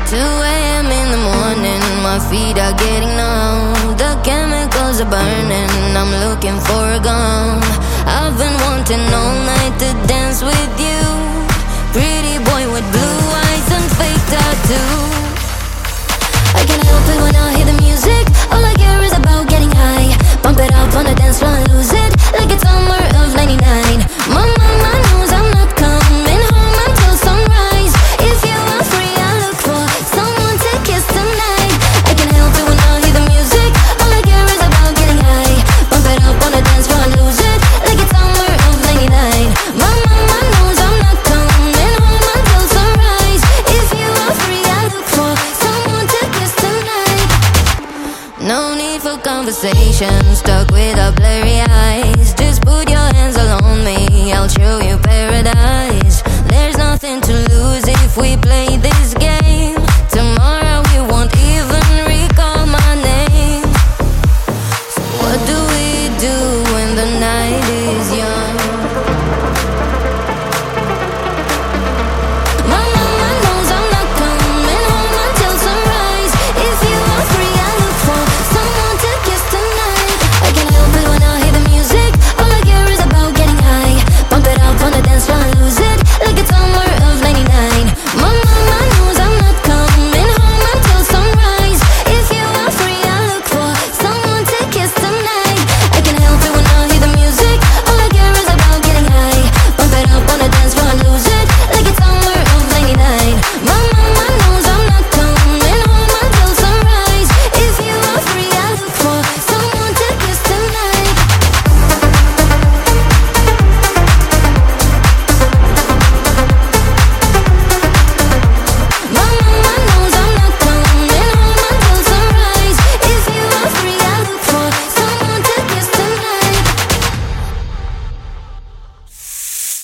2 a.m. in the morning, my feet are getting numb. The chemicals are burning, I'm looking for a gun. I've been wanting all night to dance with you, pretty boy with blue eyes and fake tattoos. I can't help it when I hear the music. All I care is about getting high. Pump it up on the dance floor and lose it like it's summer of '99. My mama knows I'm not coming home until sunrise. If you are free, I look for someone to kiss tonight. I can't help it when I hear the music. All I care is about getting high. Pump it up on the dance floor and lose it like it's summer of '99. My mama knows I'm not coming home until sunrise. If you are free, I look for someone to kiss tonight. No need for conversation, stuck with